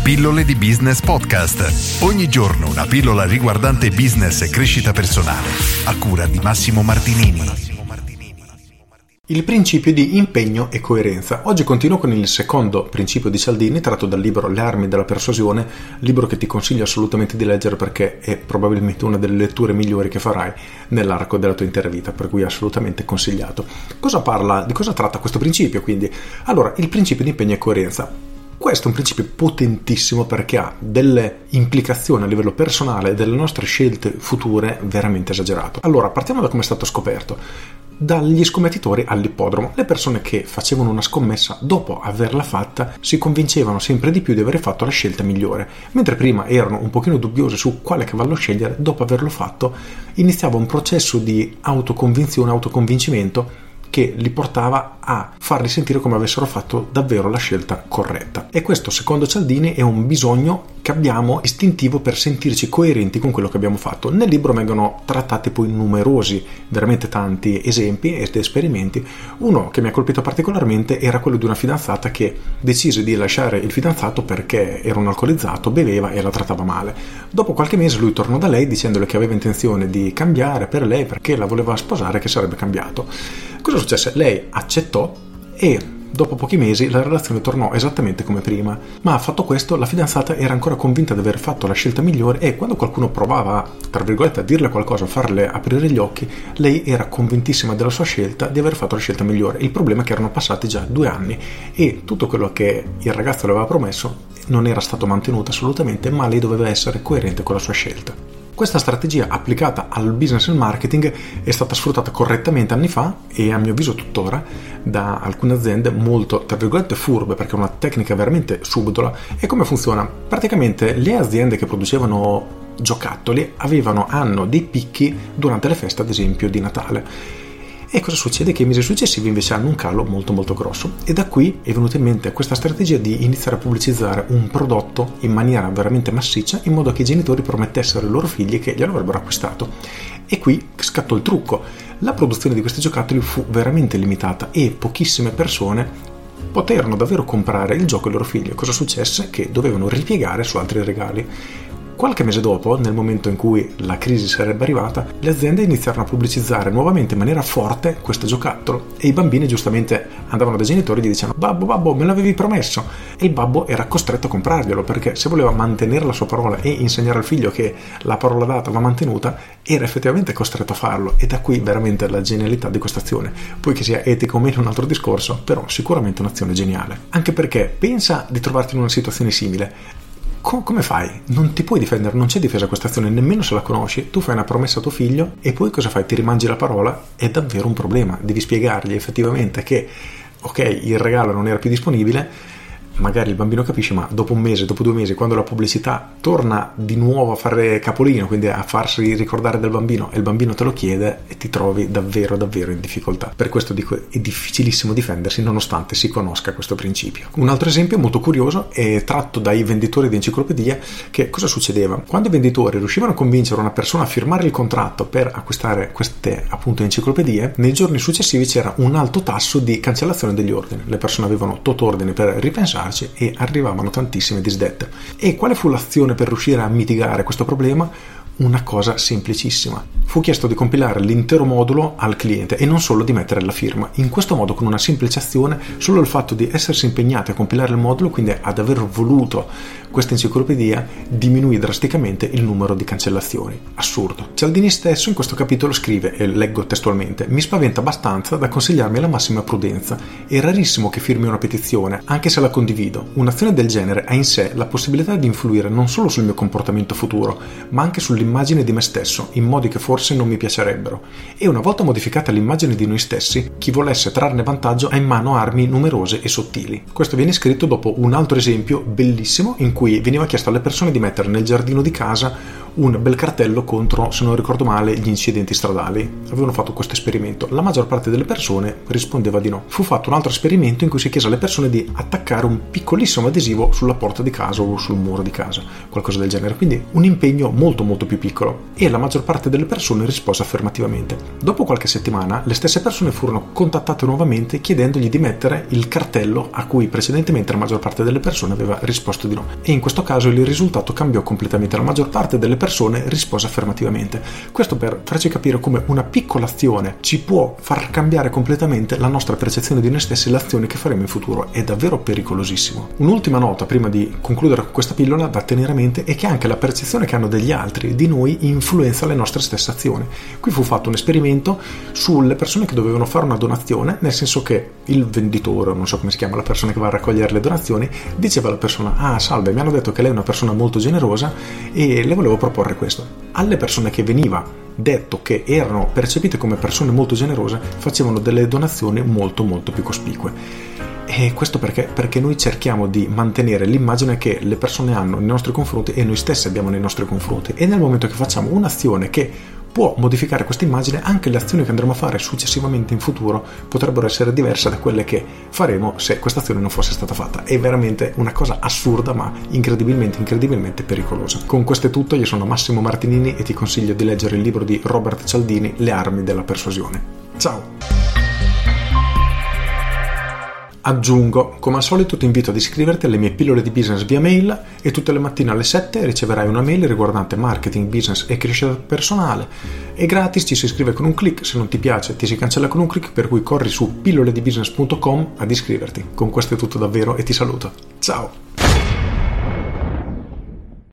Pillole di Business Podcast. Ogni giorno una pillola riguardante business e crescita personale. A cura di Massimo Martinini. Il principio di impegno e coerenza. Oggi continuo con il secondo principio di Cialdini, tratto dal libro Le armi della persuasione, libro che ti consiglio assolutamente di leggere perché è probabilmente una delle letture migliori che farai nell'arco della tua intera vita, per cui è assolutamente consigliato. Di cosa tratta questo principio, quindi? Allora, il principio di impegno e coerenza. Questo è un principio potentissimo perché ha delle implicazioni a livello personale delle nostre scelte future veramente esagerato. Allora, partiamo da come è stato scoperto. Dagli scommettitori all'ippodromo. Le persone che facevano una scommessa, dopo averla fatta, si convincevano sempre di più di aver fatto la scelta migliore. Mentre prima erano un pochino dubbiose su quale cavallo scegliere, dopo averlo fatto iniziava un processo di autoconvinzione, autoconvincimento che li portava a farli sentire come avessero fatto davvero la scelta corretta. E questo, secondo Cialdini, è un bisogno che abbiamo istintivo per sentirci coerenti con quello che abbiamo fatto. Nel libro vengono trattati poi numerosi, veramente tanti esempi ed esperimenti. Uno che mi ha colpito particolarmente era quello di una fidanzata che decise di lasciare il fidanzato perché era un alcolizzato, beveva e la trattava male. Dopo qualche mese lui tornò da lei dicendole che aveva intenzione di cambiare per lei perché la voleva sposare, che sarebbe cambiato. Cosa successe? Lei accettò e dopo pochi mesi la relazione tornò esattamente come prima, ma fatto questo la fidanzata era ancora convinta di aver fatto la scelta migliore e quando qualcuno provava, tra virgolette, a dirle qualcosa, a farle aprire gli occhi, lei era convintissima della sua scelta, di aver fatto la scelta migliore. Il problema è che erano passati già 2 anni e tutto quello che il ragazzo le aveva promesso non era stato mantenuto assolutamente, ma lei doveva essere coerente con la sua scelta. Questa strategia applicata al business e al marketing è stata sfruttata correttamente anni fa e a mio avviso tuttora da alcune aziende molto, tra virgolette, furbe, perché è una tecnica veramente subdola. E come funziona? Praticamente le aziende che producevano giocattoli hanno dei picchi durante le feste, ad esempio di Natale. E cosa succede? Che i mesi successivi invece hanno un calo molto molto grosso e da qui è venuta in mente questa strategia di iniziare a pubblicizzare un prodotto in maniera veramente massiccia in modo che i genitori promettessero ai loro figli che glielo avrebbero acquistato. E qui scattò il trucco. La produzione di questi giocattoli fu veramente limitata e pochissime persone poterono davvero comprare il gioco ai loro figli. Cosa successe? Che dovevano ripiegare su altri regali. Qualche mese dopo, nel momento in cui la crisi sarebbe arrivata, le aziende iniziarono a pubblicizzare nuovamente in maniera forte questo giocattolo e i bambini giustamente andavano dai genitori e gli dicevano babbo, me l'avevi promesso, e il babbo era costretto a comprarglielo perché se voleva mantenere la sua parola e insegnare al figlio che la parola data va mantenuta, era effettivamente costretto a farlo. E da qui veramente la genialità di questa azione. Poi che sia etico o meno è un altro discorso, però sicuramente un'azione geniale. Anche perché pensa di trovarti in una situazione simile. Come fai? Non ti puoi difendere, non c'è difesa a questa azione, nemmeno se la conosci. Tu fai una promessa a tuo figlio e poi cosa fai? Ti rimangi la parola? È davvero un problema. Devi spiegargli effettivamente che ok, il regalo non era più disponibile, magari il bambino capisce, ma dopo un mese, dopo 2 mesi, quando la pubblicità torna di nuovo a fare capolino, quindi a farsi ricordare del bambino, e il bambino te lo chiede, e ti trovi davvero in difficoltà. Per questo dico, è difficilissimo difendersi nonostante si conosca questo principio. Un altro esempio molto curioso è tratto dai venditori di enciclopedie. Che cosa succedeva? Quando i venditori riuscivano a convincere una persona a firmare il contratto per acquistare queste appunto enciclopedie, nei giorni successivi c'era un alto tasso di cancellazione degli ordini. Le persone avevano tot ordini per ripensare e arrivavano tantissime disdette. E quale fu l'azione per riuscire a mitigare questo problema? Una cosa semplicissima. Fu chiesto di compilare l'intero modulo al cliente e non solo di mettere la firma. In questo modo, con una semplice azione, solo il fatto di essersi impegnati a compilare il modulo, quindi ad aver voluto questa enciclopedia, diminuì drasticamente il numero di cancellazioni. Assurdo. Cialdini stesso in questo capitolo scrive, e leggo testualmente: mi spaventa abbastanza da consigliarmi la massima prudenza. È rarissimo che firmi una petizione, anche se la condivido. Un'azione del genere ha in sé la possibilità di influire non solo sul mio comportamento futuro, ma anche sull'immagine di me stesso, in modi che forse non mi piacerebbero. E una volta modificata l'immagine di noi stessi, chi volesse trarne vantaggio ha in mano armi numerose e sottili. Questo viene scritto dopo un altro esempio bellissimo in cui veniva chiesto alle persone di mettere nel giardino di casa un bel cartello contro, se non ricordo male, gli incidenti stradali. Avevano fatto questo esperimento. La maggior parte delle persone rispondeva di no. Fu fatto un altro esperimento in cui si chiese alle persone di attaccare un piccolissimo adesivo sulla porta di casa o sul muro di casa, qualcosa del genere, quindi un impegno molto molto più piccolo, e la maggior parte delle persone rispose affermativamente. Dopo qualche settimana le stesse persone furono contattate nuovamente chiedendogli di mettere il cartello a cui precedentemente la maggior parte delle persone aveva risposto di no, e in questo caso il risultato cambiò completamente. La maggior parte delle persone rispose affermativamente. Questo per farci capire come una piccola azione ci può far cambiare completamente la nostra percezione di noi stessi e le azioni che faremo in futuro. È davvero pericolosissimo. Un'ultima nota prima di concludere con questa pillola da tenere a mente è che anche la percezione che hanno degli altri di noi influenza le nostre stesse azioni. Qui fu fatto un esperimento sulle persone che dovevano fare una donazione, nel senso che il venditore, non so come si chiama, la persona che va a raccogliere le donazioni, diceva alla persona: ah, salve, mi hanno detto che lei è una persona molto generosa e le volevo proporre questo. Alle persone che veniva detto che erano percepite come persone molto generose facevano delle donazioni molto molto più cospicue. E questo perché noi cerchiamo di mantenere l'immagine che le persone hanno nei nostri confronti e noi stessi abbiamo nei nostri confronti, e nel momento che facciamo un'azione che può modificare questa immagine, anche le azioni che andremo a fare successivamente in futuro potrebbero essere diverse da quelle che faremo se questa azione non fosse stata fatta. È veramente una cosa assurda, ma incredibilmente pericolosa. Con questo è tutto. Io sono Massimo Martinini e ti consiglio di leggere il libro di Robert Cialdini, Le armi della persuasione. Ciao! Aggiungo, come al solito ti invito ad iscriverti alle mie pillole di business via mail, e tutte le mattine alle 7 riceverai una mail riguardante marketing, business e crescita personale. È gratis, ci si iscrive con un click, se non ti piace ti si cancella con un click, per cui corri su pilloledibusiness.com ad iscriverti. Con questo è tutto davvero e ti saluto. Ciao!